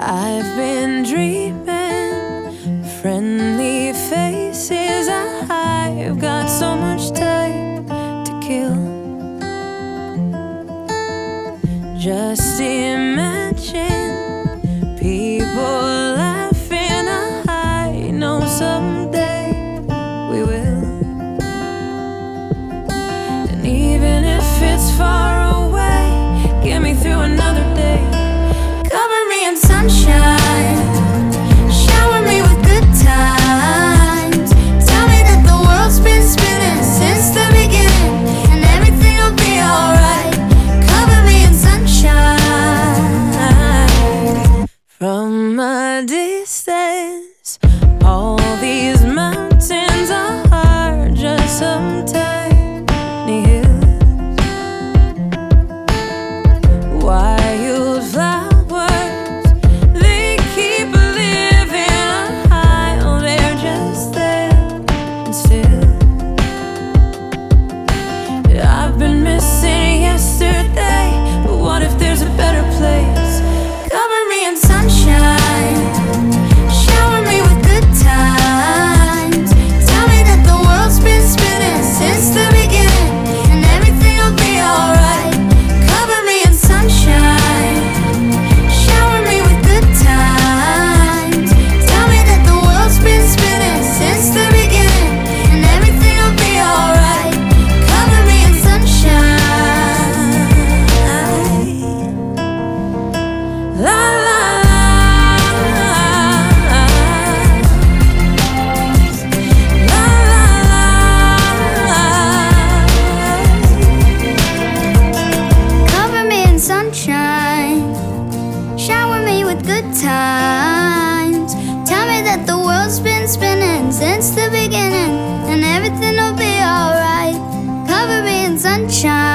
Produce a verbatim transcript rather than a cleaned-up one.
I've been dreaming, friendly faces. I've got so much time to kill. Just imagine people laughing. I know someday we will. And even if it's far away, get me through another day. Cover me in sunshine, shower me with good times. Tell me that the world's been spinning since the beginning, and everything will be alright. Cover me in sunshine. From a distance, all these mountains are just some tiny hills. Wildflowers, they keep living high. Oh, they're just there and still. I've been missing yesterday, but what if there's a better place? Cover me in sunshine, shower me with good times. Tell me that the world's been spinning since the beginning, and everything will be alright. Cover me in sunshine, shower me with good times. Tell me that the world's been spinning since the beginning, and everything will be alright. Cover me in sunshine. La la la, la la la. Cover me in sunshine, shower me with good times. Tell me that the world's been spinning since the beginning, and everything will be alright. Cover me in sunshine.